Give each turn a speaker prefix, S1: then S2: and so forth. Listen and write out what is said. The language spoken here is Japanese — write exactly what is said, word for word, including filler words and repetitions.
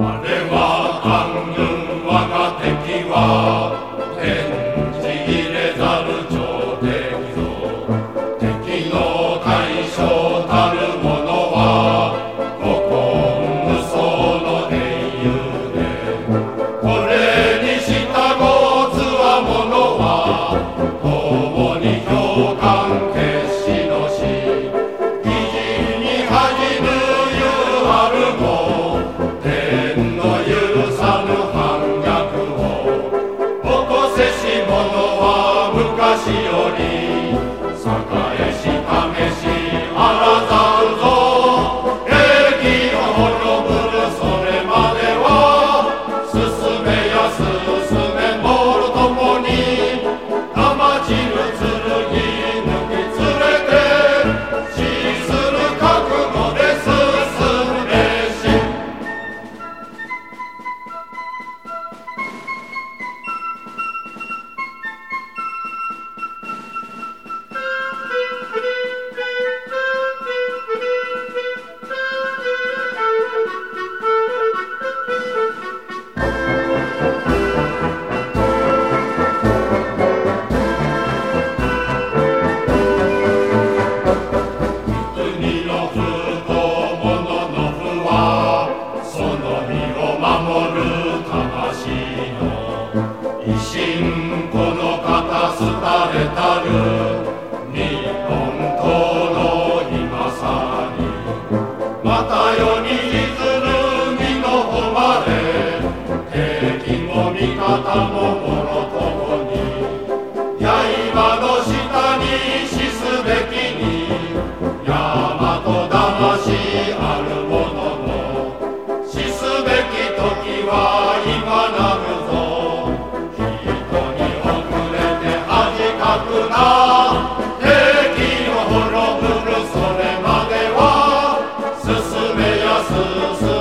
S1: れは暗軍我が敵は天地入れざる朝敵ぞ。敵の大将たる者は古今無双の英雄で、これに従うつわものは共に評判決しのし、義人に恥じぬゆうあるも天の許さぬ反逆を起こせし者は昔より栄えし試しあらざるぞ。敵を滅ぶるそれまでは進めや進めもろともに玉散る剣抜き連れて死する覚悟で進めし。国の不幸者の不はその身を守る魂の維新この方すたれたる日本党の今さにまた世に譲る身の誉れ、敵も味方ももろともに刃の下に死すべきに大和魂あるものの死すべき時は今なるぞ。人に遅れて恥かくな。敵を滅ぶるそれまでは進めや進